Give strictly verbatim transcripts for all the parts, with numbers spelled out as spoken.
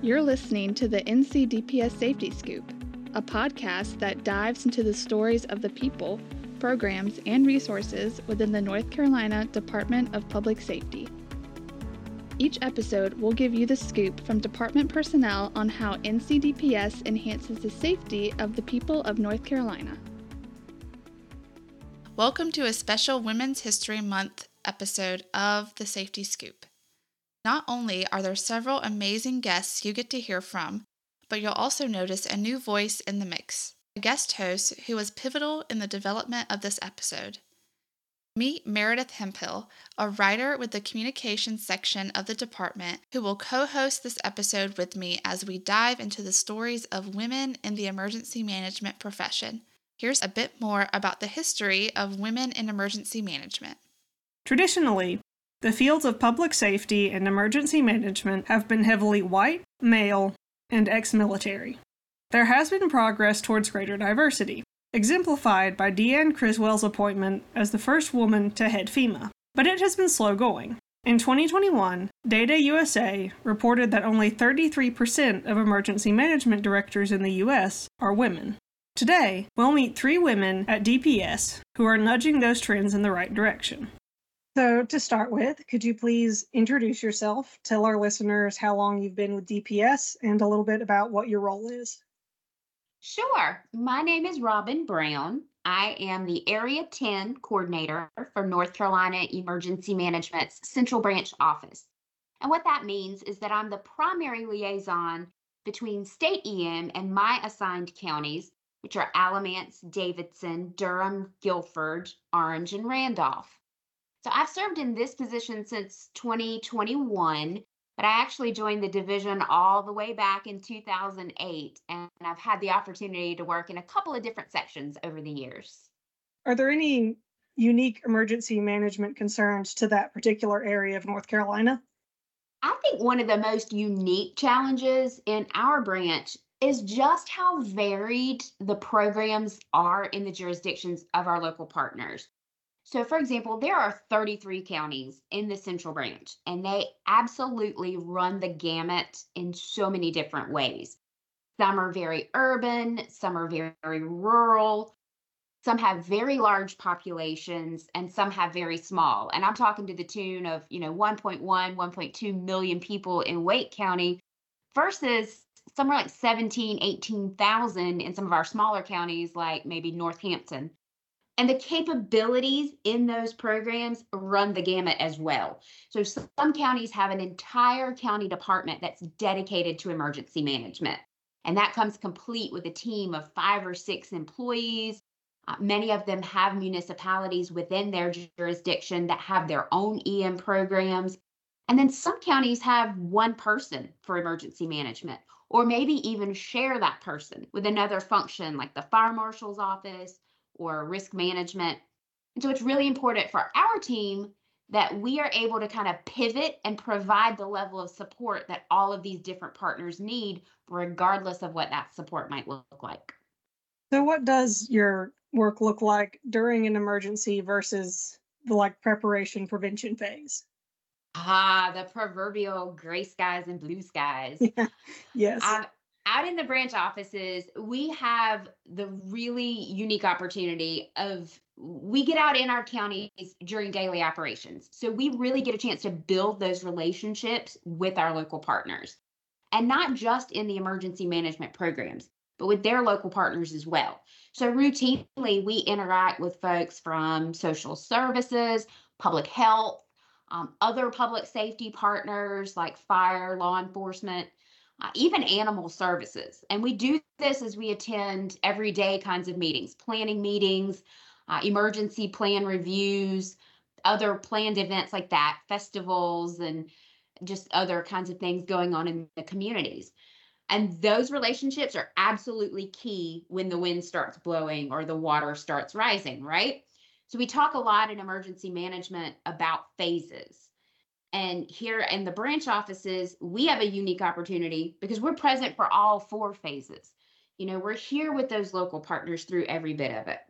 You're listening to the N C D P S Safety Scoop, a podcast that dives into the stories of the people, programs, and resources within the North Carolina Department of Public Safety. Each episode will give you the scoop from department personnel on how N C D P S enhances the safety of the people of North Carolina. Welcome to a special Women's History Month episode of the Safety Scoop. Not only are there several amazing guests you get to hear from, but you'll also notice a new voice in the mix, a guest host who was pivotal in the development of this episode. Meet Meredith Hemphill, a writer with the communications section of the department, who will co-host this episode with me as we dive into the stories of women in the emergency management profession. Here's a bit more about the history of women in emergency management. Traditionally, the fields of public safety and emergency management have been heavily white, male, and ex-military. There has been progress towards greater diversity, exemplified by Deanne Criswell's appointment as the first woman to head FEMA, but it has been slow going. In twenty twenty-one, Data U S A reported that only thirty-three percent of emergency management directors in the U S are women. Today, we'll meet three women at D P S who are nudging those trends in the right direction. So, to start with, could you please introduce yourself, tell our listeners how long you've been with D P S, and a little bit about what your role is? Sure. My name is Robin Brown. I am the Area ten Coordinator for North Carolina Emergency Management's Central Branch Office. And what that means is that I'm the primary liaison between State E M and my assigned counties, which are Alamance, Davidson, Durham, Guilford, Orange, and Randolph. So I've served in this position since twenty twenty-one, but I actually joined the division all the way back in two thousand eight, and I've had the opportunity to work in a couple of different sections over the years. Are there any unique emergency management concerns to that particular area of North Carolina? I think one of the most unique challenges in our branch is just how varied the programs are in the jurisdictions of our local partners. So, for example, there are thirty-three counties in the Central Branch, and they absolutely run the gamut in so many different ways. Some are very urban, some are very, very rural, some have very large populations, and some have very small. And I'm talking to the tune of, you know, one point one, one point two million people in Wake County versus somewhere like seventeen, eighteen thousand in some of our smaller counties, like maybe Northampton. And the capabilities in those programs run the gamut as well. So some counties have an entire county department that's dedicated to emergency management. And that comes complete with a team of five or six employees. Uh, many of them have municipalities within their jurisdiction that have their own E M programs. And then some counties have one person for emergency management, or maybe even share that person with another function like the fire marshal's office or risk management. And so it's really important for our team that we are able to kind of pivot and provide the level of support that all of these different partners need, regardless of what that support might look like. So what does your work look like during an emergency versus the like preparation prevention phase? Ah, the proverbial gray skies and blue skies. Yeah. Yes. Um, Out in the branch offices, we have the really unique opportunity of we get out in our counties during daily operations. So we really get a chance to build those relationships with our local partners, and not just in the emergency management programs, but with their local partners as well. So routinely, we interact with folks from social services, public health, um, other public safety partners like fire, law enforcement, Uh, even animal services. And we do this as we attend everyday kinds of meetings, planning meetings, uh, emergency plan reviews, other planned events like that, festivals, and just other kinds of things going on in the communities. And those relationships are absolutely key when the wind starts blowing or the water starts rising, right? So we talk a lot in emergency management about phases. And here in the branch offices, we have a unique opportunity because we're present for all four phases. You know, we're here with those local partners through every bit of it.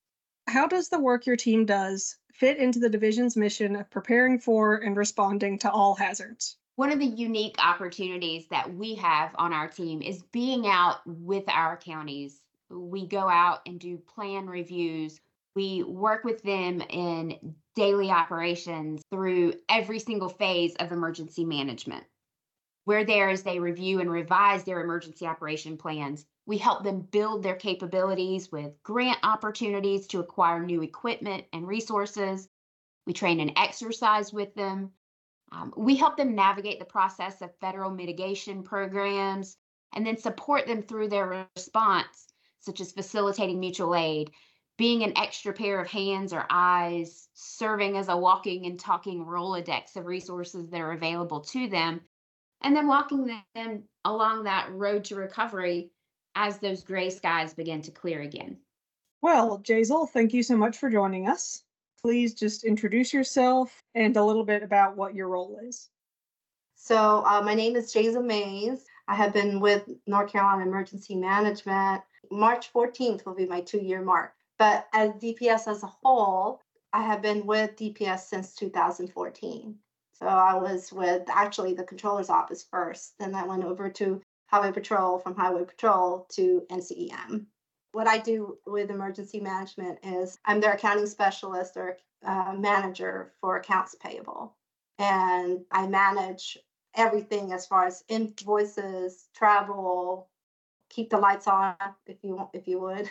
How does the work your team does fit into the division's mission of preparing for and responding to all hazards? One of the unique opportunities that we have on our team is being out with our counties. We go out and do plan reviews. We work with them in daily operations through every single phase of emergency management. We're there as they review and revise their emergency operation plans. We help them build their capabilities with grant opportunities to acquire new equipment and resources. We train and exercise with them. Um, we help them navigate the process of federal mitigation programs and then support them through their response, such as facilitating mutual aid, being an extra pair of hands or eyes, serving as a walking and talking Rolodex of resources that are available to them, and then walking them along that road to recovery as those gray skies begin to clear again. Well, Jazel, thank you so much for joining us. Please just introduce yourself and a little bit about what your role is. So uh, my name is Jazel Mays. I have been with North Carolina Emergency Management. March fourteenth will be my two-year mark. But as D P S as a whole, I have been with D P S since two thousand fourteen. So I was with actually the controller's office first. Then I went over to Highway Patrol, from Highway Patrol to N C E M. What I do with emergency management is I'm their accounting specialist or uh, manager for accounts payable. And I manage everything as far as invoices, travel, keep the lights on if you want, if you would.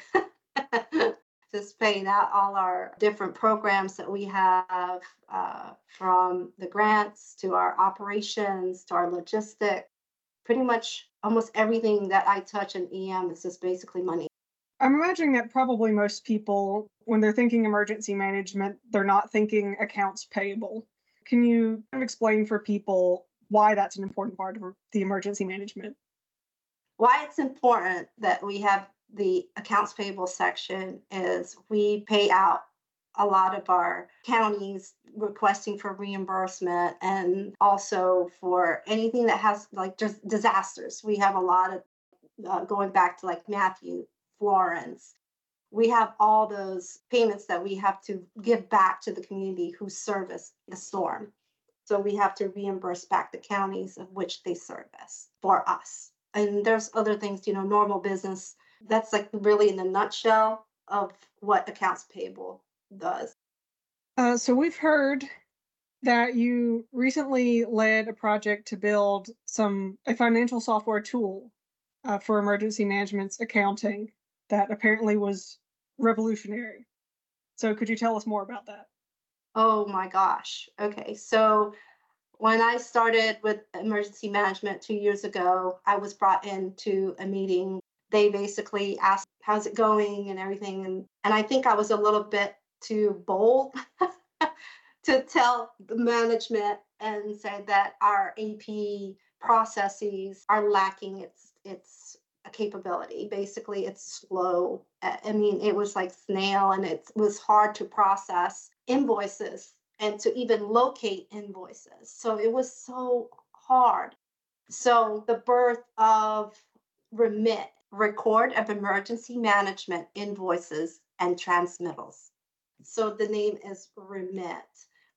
Just paying out all our different programs that we have, uh, from the grants to our operations to our logistics. Pretty much almost everything that I touch in E M is just basically money. I'm imagining that probably most people, when they're thinking emergency management, they're not thinking accounts payable. Can you kind of explain for people why that's an important part of the emergency management? Why it's important that we have the accounts payable section is we pay out a lot of our counties requesting for reimbursement, and also for anything that has like just disasters. We have a lot of uh, going back to like Matthew, Florence. We have all those payments that we have to give back to the community who service the storm. So we have to reimburse back the counties of which they service for us. And there's other things, you know, normal business. That's like really in the nutshell of what accounts payable does. Uh, so we've heard that you recently led a project to build some a financial software tool uh, for emergency management's accounting that apparently was revolutionary. So could you tell us more about that? Oh my gosh. Okay. So when I started with emergency management two years ago, I was brought into a meeting. They basically asked, how's it going and everything. And, and I think I was a little bit too bold to tell the management and say that our A P processes are lacking its its capability. Basically, it's slow. I mean, it was like snail, and it was hard to process invoices and to even locate invoices. So it was so hard. So the birth of REMIT, Record of Emergency Management Invoices and Transmittals. So the name is REMIT.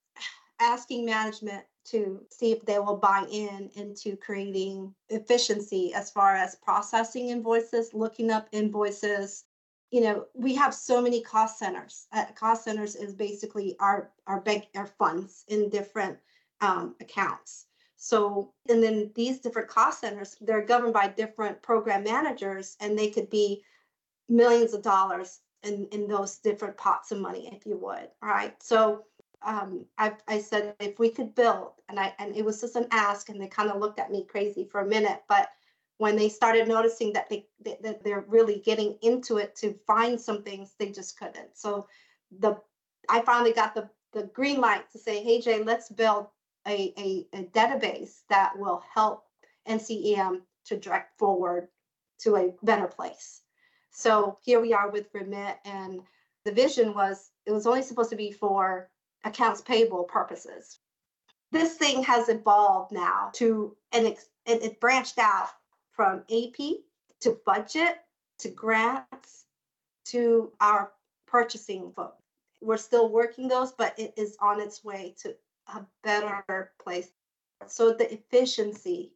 Asking management to see if they will buy in into creating efficiency as far as processing invoices, looking up invoices. You know, we have so many cost centers. Uh, cost centers is basically our our bank, our funds in different um, accounts. So, and then these different cost centers, they're governed by different program managers, and they could be millions of dollars in, in those different pots of money, if you would, all right? So um, I, I said, if we could build, and I and it was just an ask, and they kind of looked at me crazy for a minute, but when they started noticing that they that they're really getting into it to find some things, they just couldn't. So the I finally got the the green light to say, hey Jay, let's build a, a, a database that will help N C E M to direct forward to a better place. So here we are with REMIT, and the vision was it was only supposed to be for accounts payable purposes. This thing has evolved now to, and it, it branched out from A P to budget to grants to our purchasing folks. We're still working those, but it is on its way to a better place. So the efficiency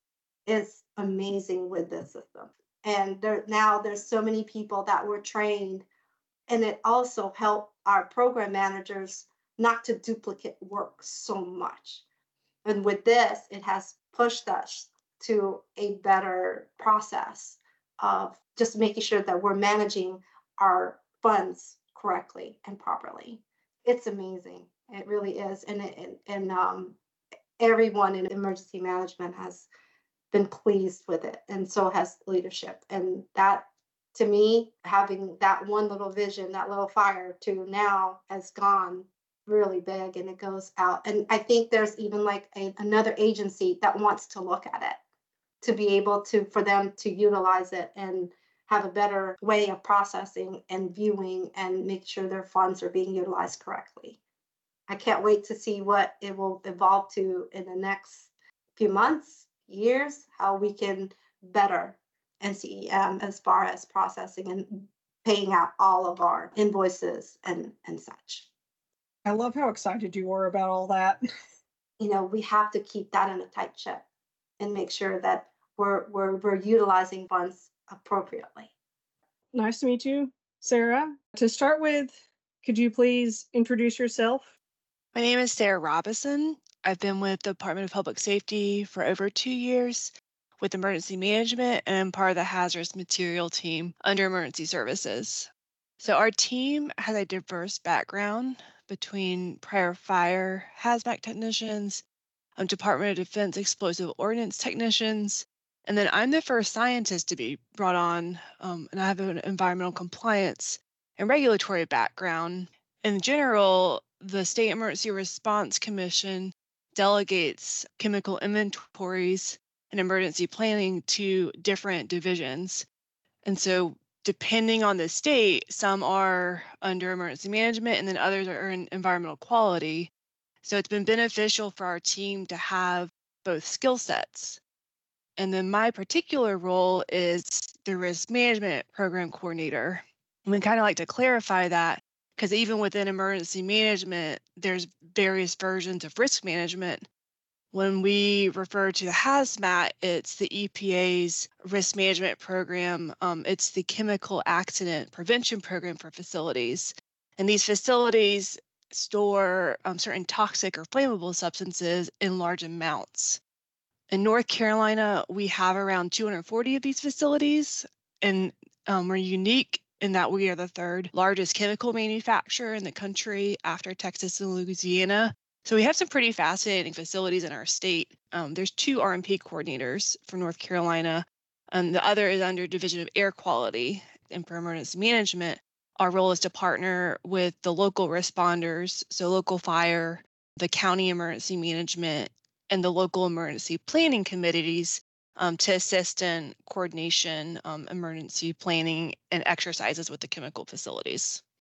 is amazing with this system. And there now there's so many people that were trained, and it also helped our program managers not to duplicate work so much. And with this, it has pushed us to a better process of just making sure that we're managing our funds correctly and properly. It's amazing. It really is. And, it, and, and um, everyone in emergency management has been pleased with it, and so has leadership. And that, to me, having that one little vision, that little fire to now has gone really big, and it goes out. And I think there's even like a, another agency that wants to look at it to be able to, for them to utilize it and have a better way of processing and viewing and make sure their funds are being utilized correctly. I can't wait to see what it will evolve to in the next few months, years, how we can better N C E M as far as processing and paying out all of our invoices and, and such. I love how excited you were about all that. You know, we have to keep that in a tight ship and make sure that we're, we're, we're utilizing funds appropriately. Nice to meet you, Sarah. To start with, could you please introduce yourself? My name is Sarah Robison. I've been with the Department of Public Safety for over two years with emergency management, and I'm part of the hazardous material team under emergency services. So our team has a diverse background between prior fire hazmat technicians, um, Department of Defense explosive ordnance technicians, and then I'm the first scientist to be brought on, um, and I have an environmental compliance and regulatory background. In general, the State Emergency Response Commission delegates chemical inventories and emergency planning to different divisions. And so depending on the state, some are under emergency management and then others are in environmental quality. So it's been beneficial for our team to have both skill sets. And then my particular role is the risk management program coordinator. And we kind of like to clarify that because even within emergency management, there's various versions of risk management. When we refer to the hazmat, it's the E P A's risk management program. Um, it's the chemical accident prevention program for facilities. And these facilities store um, certain toxic or flammable substances in large amounts. In North Carolina, we have around two hundred forty of these facilities, and um, we're unique in that we are the third largest chemical manufacturer in the country after Texas and Louisiana. So we have some pretty fascinating facilities in our state. Um, there's two R M P coordinators for North Carolina, and the other is under Division of Air Quality. And for emergency management, our role is to partner with the local responders, so local fire, the county emergency management, and the local emergency planning committees um, to assist in coordination, um, emergency planning, and exercises with the chemical facilities.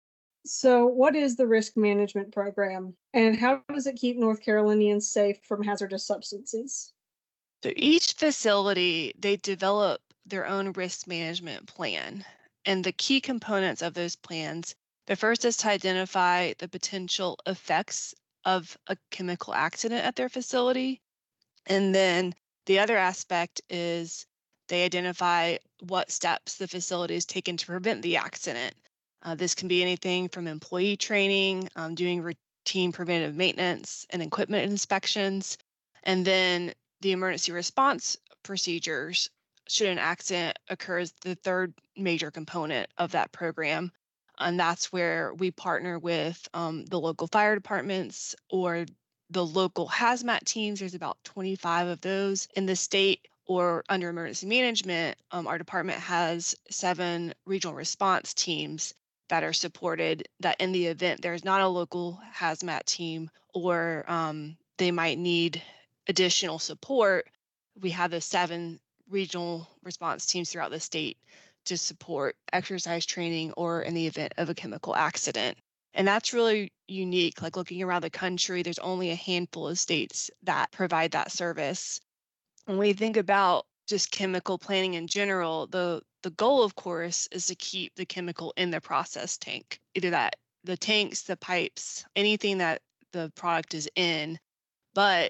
So, what is the risk management program, and how does it keep North Carolinians safe from hazardous substances? So each facility, they develop their own risk management plan. And the key components of those plans, the first is to identify the potential effects of a chemical accident at their facility. And then the other aspect is they identify what steps the facility has taken to prevent the accident. Uh, this can be anything from employee training, um, doing routine preventative maintenance and equipment inspections, and then the emergency response procedures should an accident occur is the third major component of that program. And that's where we partner with um, the local fire departments or the local hazmat teams. There's about twenty-five of those in the state. Or under emergency management, um, our department has seven regional response teams that are supported, that in the event there's not a local hazmat team or um, they might need additional support, we have the seven regional response teams throughout the state to support exercise training or in the event of a chemical accident. And that's really unique. Like looking around the country, there's only a handful of states that provide that service. When we think about just chemical planning in general, the the goal, of course, is to keep the chemical in the process tank, either that the tanks, the pipes, anything that the product is in. But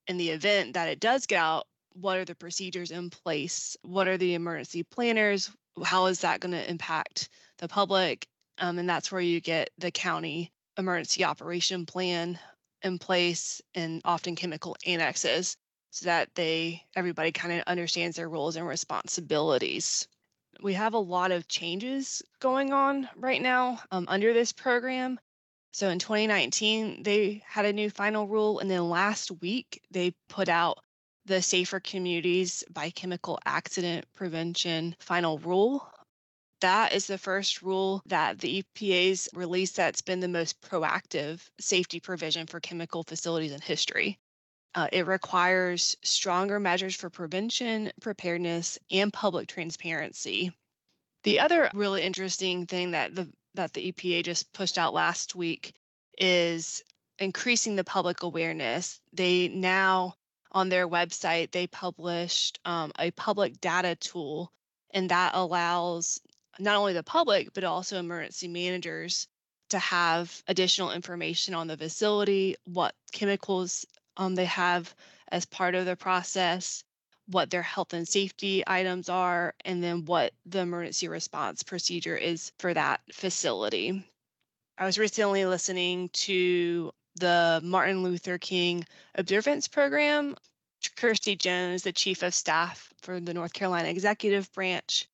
in the event that it does get out, what are the procedures in place? What are the emergency planners? How is that going to impact the public? Um, and that's where you get the county emergency operation plan in place, and often chemical annexes, so that they everybody kind of understands their roles and responsibilities. We have a lot of changes going on right now um, under this program. So in twenty nineteen, they had a new final rule, and then last week they put out the Safer Communities by Chemical Accident Prevention final rule. That is the first rule that the E P A's released that's been the most proactive safety provision for chemical facilities in history. Uh, it requires stronger measures for prevention, preparedness, and public transparency. The other really interesting thing that the that the E P A just pushed out last week is increasing the public awareness. They now, on their website, they published um, a public data tool, and that allows not only the public, but also emergency managers to have additional information on the facility, what chemicals um, they have as part of the process, what their health and safety items are, and then what the emergency response procedure is for that facility. I was recently listening to the Martin Luther King Observance Program. Kirsty Jones, the Chief of Staff for the North Carolina Executive Branch,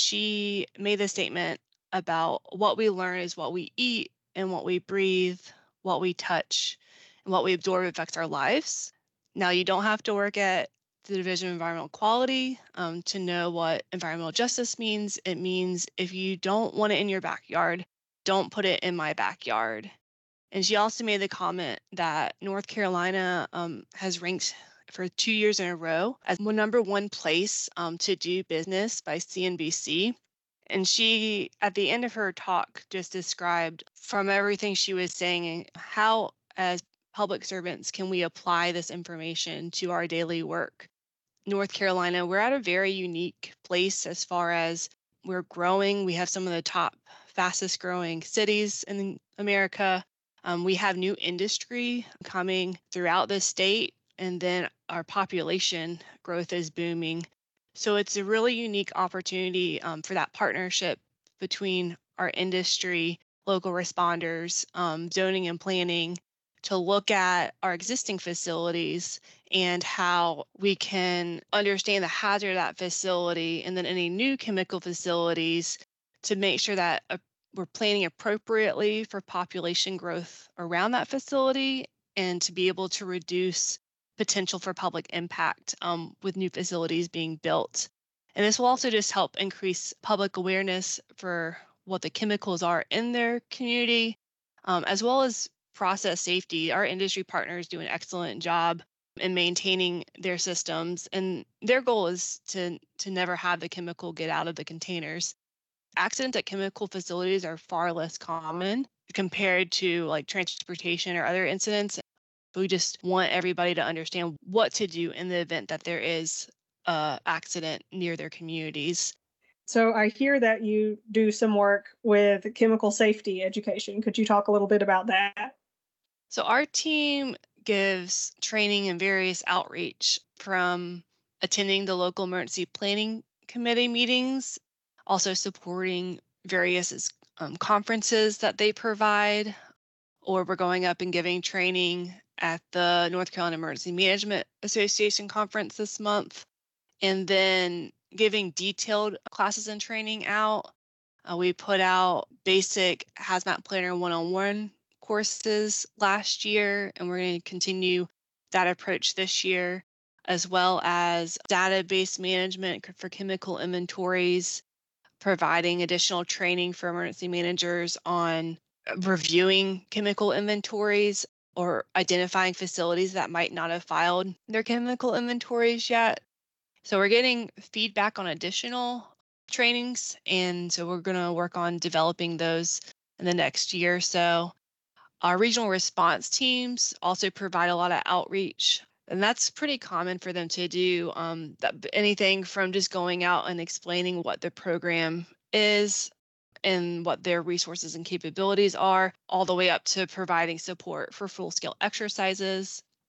she made a statement about what we learn is what we eat and what we breathe, what we touch, and what we absorb affects our lives. Now, you don't have to work at the Division of Environmental Quality um, to know what environmental justice means. It means if you don't want it in your backyard, don't put it in my backyard. And she also made the comment that North Carolina um, has ranked for two years in a row as the number one place um, to do business by C N B C. And she, at the end of her talk, just described from everything she was saying, how as public servants can we apply this information to our daily work. North Carolina, we're at a very unique place as far as we're growing. We have some of the top fastest growing cities in America. Um, we have new industry coming throughout the state, and then our population growth is booming. So it's a really unique opportunity um, for that partnership between our industry, local responders, um, zoning and planning, to look at our existing facilities and how we can understand the hazard of that facility, and then any new chemical facilities to make sure that uh, we're planning appropriately for population growth around that facility, and to be able to reduce potential for public impact um, with new facilities being built. And this will also just help increase public awareness for what the chemicals are in their community, um, as well as process safety. Our industry partners do an excellent job in maintaining their systems, and their goal is to, to never have the chemical get out of the containers. Accidents at chemical facilities are far less common compared to like transportation or other incidents. We just want everybody to understand what to do in the event that there is an accident near their communities. So I hear that you do some work with chemical safety education. Could you talk a little bit about that? So our team gives training and various outreach, from attending the local emergency planning committee meetings, also supporting various um, conferences that they provide, or we're going up and giving training at the North Carolina Emergency Management Association conference this month, and then giving detailed classes and training out. Uh, we put out basic Hazmat Planner one-on-one courses last year, and we're going to continue that approach this year, as well as database management for chemical inventories, providing additional training for emergency managers on reviewing chemical inventories or identifying facilities that might not have filed their chemical inventories yet. So we're getting feedback on additional trainings, and so we're going to work on developing those in the next year or so. Our regional response teams also provide a lot of outreach, and that's pretty common for them to do. Um, that, anything from just going out and explaining what the program is and what their resources and capabilities are, all the way up to providing support for full-scale exercises.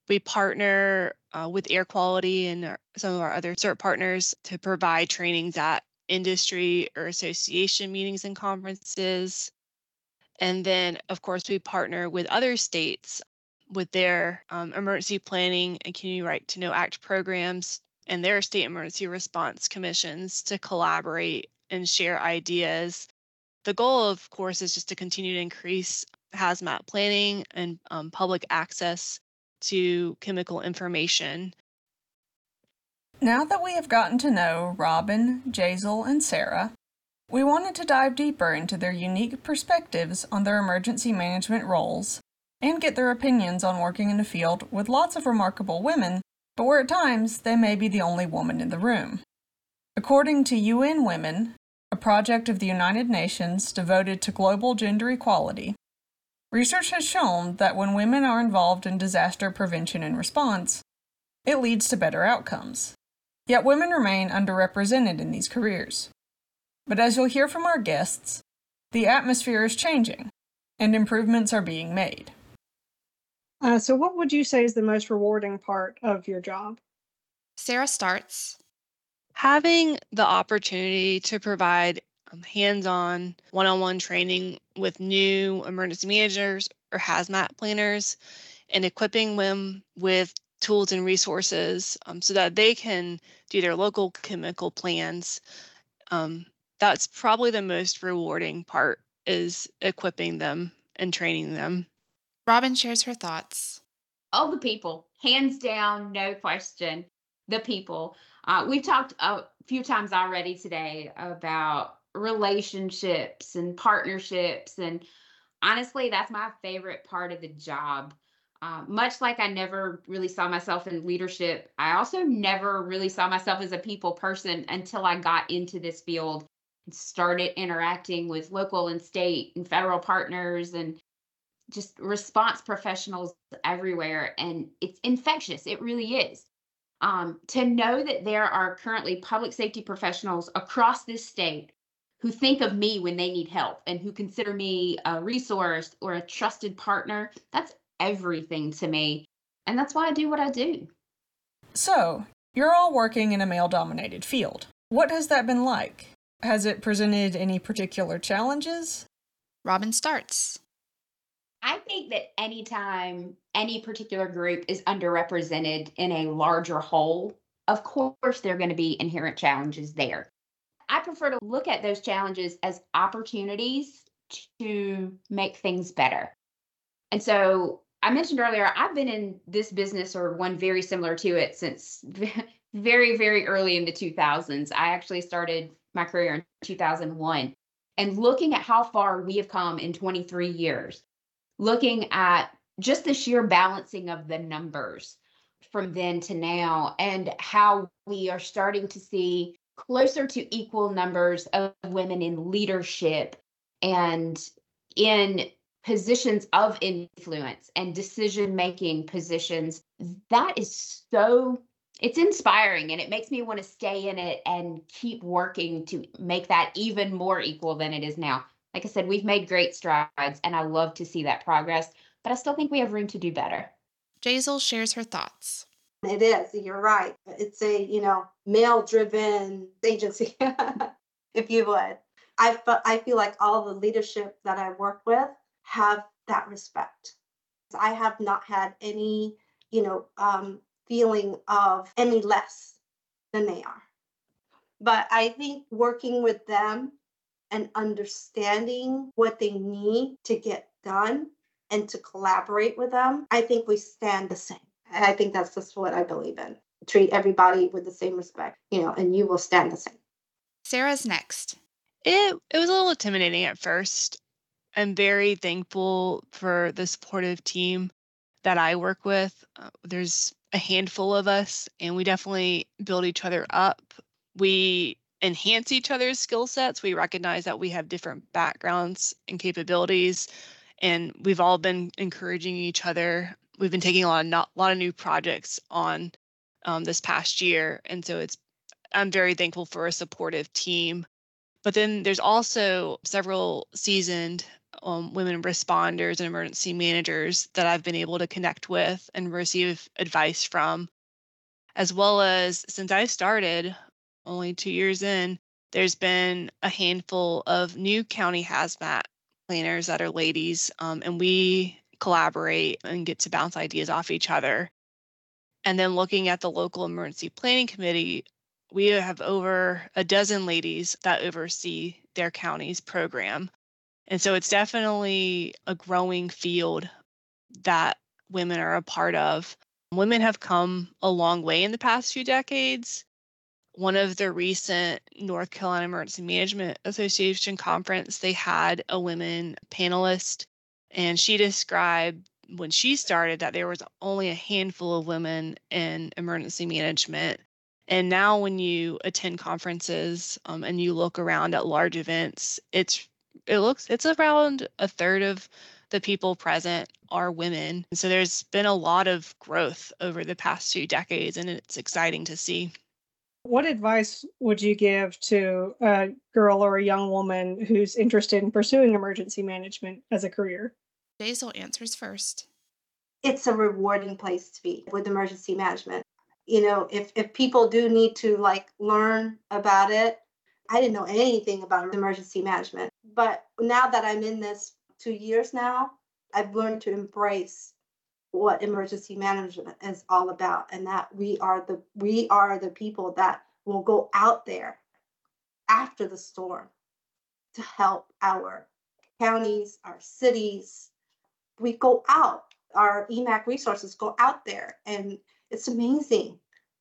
We partner uh, with air quality and our, some of our other CERT partners to provide trainings at industry or association meetings and conferences. And then, of course, we partner with other states with their um, emergency planning and Community Right to Know Act programs and their state emergency response commissions to collaborate and share ideas. The goal, of course, is just to continue to increase hazmat planning and um, public access to chemical information. Now that we have gotten to know Robin, Jazel, and Sarah, we wanted to dive deeper into their unique perspectives on their emergency management roles and get their opinions on working in a field with lots of remarkable women, but where at times they may be the only woman in the room. According to U N Women, a project of the United Nations devoted to global gender equality, research has shown that when women are involved in disaster prevention and response, it leads to better outcomes. Yet women remain underrepresented in these careers. But as you'll hear from our guests, the atmosphere is changing, and improvements are being made. Uh, so what would you say is the most rewarding part of your job? Sarah starts. Having the opportunity to provide um, hands-on, one-on-one training with new emergency managers or hazmat planners and equipping them with tools and resources um, so that they can do their local chemical plans. Um, that's probably the most rewarding part, is equipping them and training them. Robin shares her thoughts. Oh, the people, hands down, no question, the people. Uh, we've talked a few times already today about relationships and partnerships. And honestly, that's my favorite part of the job. Uh, much like I never really saw myself in leadership, I also never really saw myself as a people person until I got into this field and started interacting with local and state and federal partners and just response professionals everywhere. And it's infectious. It really is. Um, to know that there are currently public safety professionals across this state who think of me when they need help and who consider me a resource or a trusted partner, that's everything to me. And that's why I do what I do. So, you're all working in a male-dominated field. What has that been like? Has it presented any particular challenges? Robin starts. I think that anytime any particular group is underrepresented in a larger whole, of course, there are going to be inherent challenges there. I prefer to look at those challenges as opportunities to make things better. And so I mentioned earlier, I've been in this business or one very similar to it since very, very early in the two thousands. I actually started my career in two thousand one. And looking at how far we have come in twenty-three years, looking at just the sheer balancing of the numbers from then to now, and how we are starting to see closer to equal numbers of women in leadership and in positions of influence and decision-making positions, that is so, it's inspiring, and it makes me want to stay in it and keep working to make that even more equal than it is now. Like I said, we've made great strides, and I love to see that progress, but I still think we have room to do better. Jazel shares her thoughts. It is, you're right. It's a, you know, male-driven agency, if you would. I, I feel like all the leadership that I work with have that respect. I have not had any, you know, um, feeling of any less than they are. But I think working with them and understanding what they need to get done and to collaborate with them, I think we stand the same. I think that's just what I believe in. Treat everybody with the same respect, you know, and you will stand the same. Sarah's next. It it was a little intimidating at first. I'm very thankful for the supportive team that I work with. Uh, there's a handful of us, and we definitely build each other up. We enhance each other's skill sets. We recognize that we have different backgrounds and capabilities, and we've all been encouraging each other. We've been taking a lot of not, lot of new projects on um, this past year, and so it's I'm very thankful for a supportive team. But then there's also several seasoned um, women responders and emergency managers that I've been able to connect with and receive advice from, as well as since I started only two years in, there's been a handful of new county hazmat planners that are ladies, um, and we collaborate and get to bounce ideas off each other. And then looking at the local emergency planning committee, we have over a dozen ladies that oversee their county's program. And so it's definitely a growing field that women are a part of. Women have come a long way in the past few decades. One of the recent North Carolina Emergency Management Association conference, they had a women panelist, and she described when she started that there was only a handful of women in emergency management. And now when you attend conferences um, and you look around at large events, it's it looks it's around a third of the people present are women. And so there's been a lot of growth over the past few decades, and it's exciting to see. What advice would you give to a girl or a young woman who's interested in pursuing emergency management as a career? Basil answers first. It's a rewarding place to be with emergency management. You know, if, if people do need to like learn about it, I didn't know anything about emergency management. But now that I'm in this two years now, I've learned to embrace what emergency management is all about, and that we are the we are the people that will go out there after the storm to help our counties, our cities. We go out, our E M A C resources go out there, and it's amazing.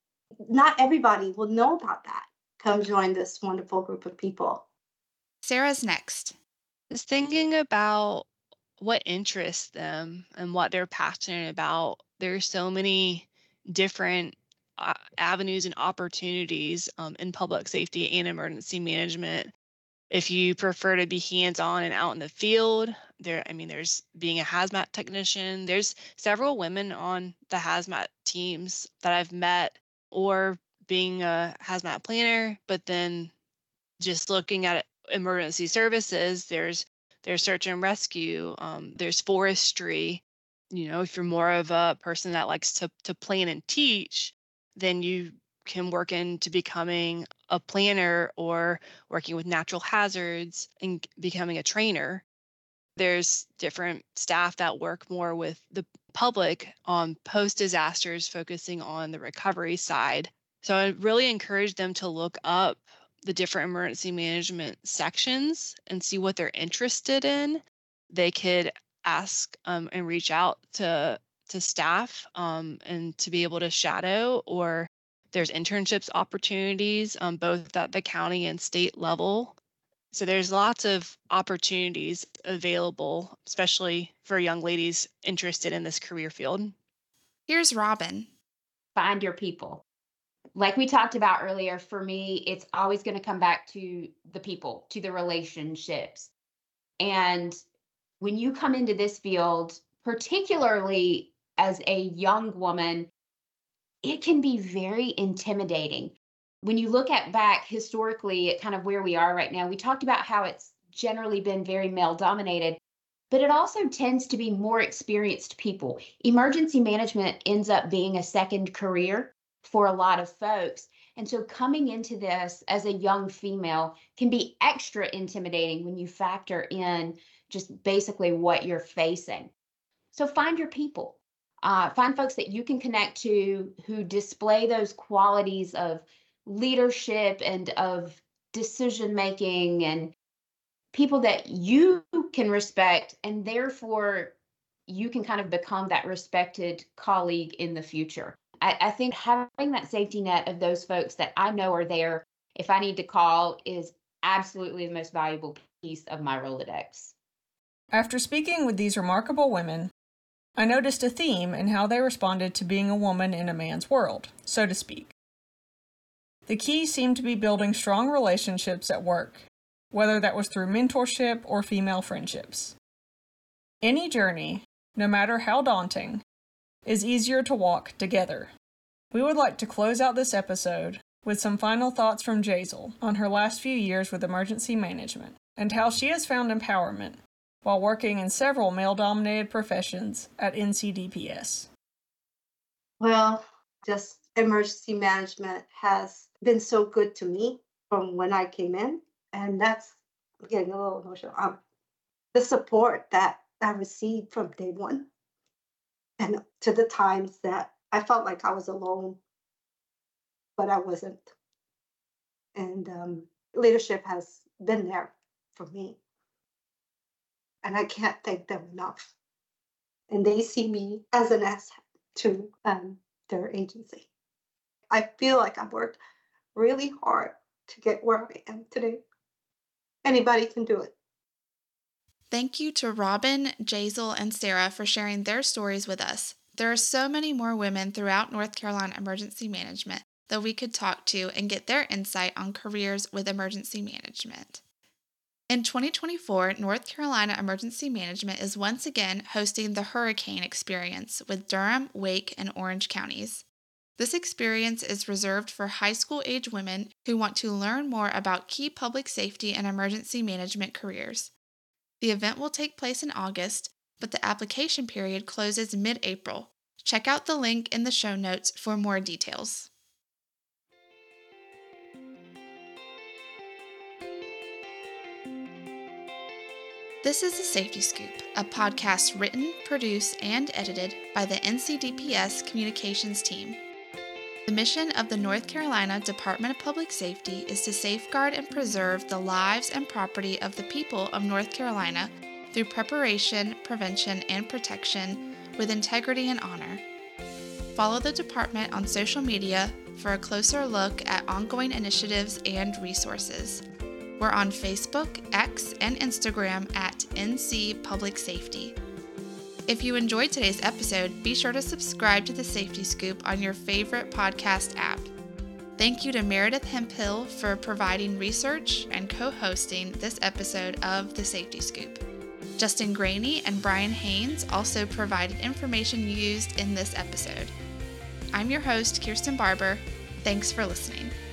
Not everybody will know about that. Come join this wonderful group of people. Sarah's next. Just thinking about what interests them and what they're passionate about. There's so many different uh, avenues and opportunities um, in public safety and emergency management. If you prefer to be hands-on and out in the field, there, I mean, there's being a hazmat technician. There's several women on the hazmat teams that I've met, or being a hazmat planner, but then just looking at emergency services, there's there's search and rescue, um, there's forestry. You know, if you're more of a person that likes to to plan and teach, then you can work into becoming a planner or working with natural hazards and becoming a trainer. There's different staff that work more with the public on post disasters, focusing on the recovery side. So I really encourage them to look up the different emergency management sections and see what they're interested in. They could ask um, and reach out to to staff um, and to be able to shadow, or there's internships opportunities um, both at the county and state level. So there's lots of opportunities available, especially for young ladies interested in this career field. Here's Robin. Find your people. Like we talked about earlier, for me, it's always going to come back to the people, to the relationships. And when you come into this field, particularly as a young woman, it can be very intimidating. When you look at back historically at kind of where we are right now, we talked about how it's generally been very male dominated, but it also tends to be more experienced people. Emergency management ends up being a second career for a lot of folks. And so coming into this as a young female can be extra intimidating when you factor in just basically what you're facing. So find your people. Uh, find folks that you can connect to who display those qualities of leadership and of decision making, and people that you can respect, and therefore you can kind of become that respected colleague in the future. I, I think having that safety net of those folks that I know are there if I need to call is absolutely the most valuable piece of my Rolodex. After speaking with these remarkable women, I noticed a theme in how they responded to being a woman in a man's world, so to speak. The key seemed to be building strong relationships at work, whether that was through mentorship or female friendships. Any journey, no matter how daunting, is easier to walk together. We would like to close out this episode with some final thoughts from Jaisal on her last few years with emergency management and how she has found empowerment while working in several male-dominated professions at N C D P S. Well, just emergency management has been so good to me from when I came in, and that's I'm getting a little emotional. Um, the support that I received from day one, and to the times that I felt like I was alone, but I wasn't. And um, leadership has been there for me, and I can't thank them enough. And they see me as an asset to um, their agency. I feel like I've worked really hard to get where I am today. Anybody can do it. Thank you to Robin, Jazel, and Sarah for sharing their stories with us. There are so many more women throughout North Carolina emergency management that we could talk to and get their insight on careers with emergency management. In twenty twenty-four, North Carolina Emergency Management is once again hosting the Hurricane Experience with Durham, Wake, and Orange counties. This experience is reserved for high school-age women who want to learn more about key public safety and emergency management careers. The event will take place in August, but the application period closes mid-April. Check out the link in the show notes for more details. This is The Safety Scoop, a podcast written, produced, and edited by the N C D P S Communications team. The mission of the North Carolina Department of Public Safety is to safeguard and preserve the lives and property of the people of North Carolina through preparation, prevention, and protection with integrity and honor. Follow the department on social media for a closer look at ongoing initiatives and resources. We're on Facebook, X, and Instagram at N C Public Safety. If you enjoyed today's episode, be sure to subscribe to The Safety Scoop on your favorite podcast app. Thank you to Meredith Hemphill for providing research and co-hosting this episode of The Safety Scoop. Justin Graney and Brian Haynes also provided information used in this episode. I'm your host, Kirsten Barber. Thanks for listening.